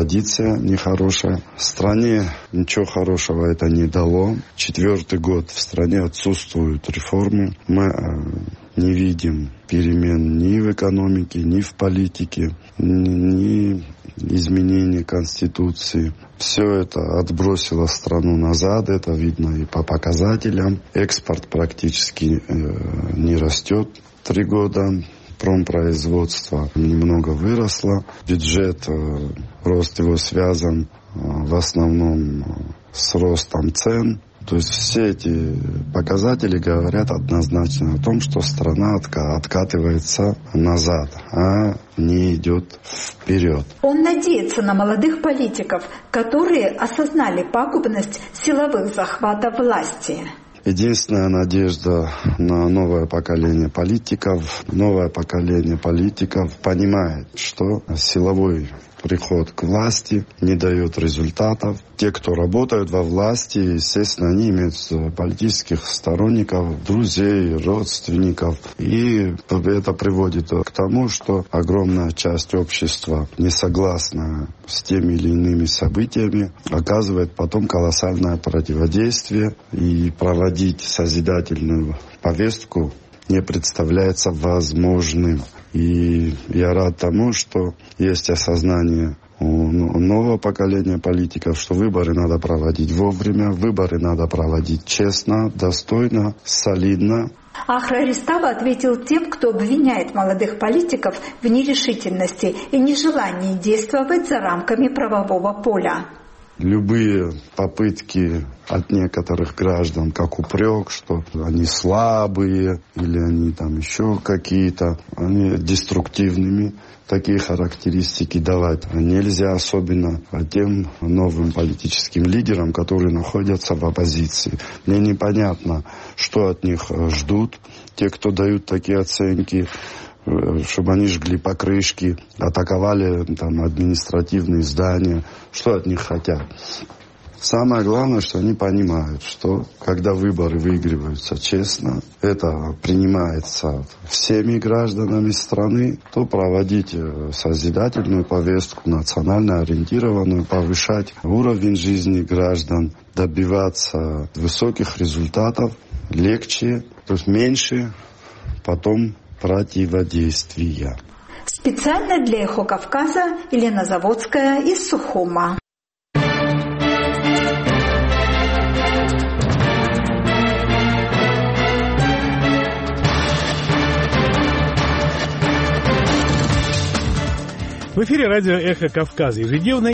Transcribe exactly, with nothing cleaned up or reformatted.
традиция нехорошая. Стране ничего хорошего это не дало. Четвертый год в стране отсутствуют реформы. Мы не видим перемен ни в экономике, ни в политике, ни изменения Конституции. Все это отбросило страну назад, это видно и по показателям. Экспорт практически э, не растет. Три года промпроизводство немного выросло. Бюджет, э, рост его связан э, в основном с ростом цен. То есть все эти показатели говорят однозначно о том, что страна отка- откатывается назад, а не идет вперед. Он надеется на молодых политиков, которые осознали пагубность силовых захватов власти. Единственная надежда на новое поколение политиков. Новое поколение политиков понимает, что силовой приход к власти не дает результатов. Те, кто работают во власти, естественно, они имеют политических сторонников, друзей, родственников. И это приводит к тому, что огромная часть общества, не согласна с теми или иными событиями, оказывает потом колоссальное противодействие. И проводить созидательную повестку не представляется возможным. И я рад тому, что есть осознание у нового поколения политиков, что выборы надо проводить вовремя, выборы надо проводить честно, достойно, солидно. Ахра Ристава ответил тем, кто обвиняет молодых политиков в нерешительности и нежелании действовать за рамками правового поля. Любые попытки от некоторых граждан, как упрек, что они слабые или они там еще какие-то, они деструктивными. Такие характеристики давать нельзя, особенно тем новым политическим лидерам, которые находятся в оппозиции. Мне непонятно, что от них ждут те, кто дают такие оценки, чтобы они жгли покрышки, атаковали там административные здания. Что от них хотят? Самое главное, что они понимают, что когда выборы выигрываются честно, это принимается всеми гражданами страны, то проводить созидательную повестку, национально ориентированную, повышать уровень жизни граждан, добиваться высоких результатов легче, то есть меньше потом противодействия. Специально для «Эхо Кавказа» Елена Заводская из Сухума. В эфире радио «Эхо Кавказа. Ежедневно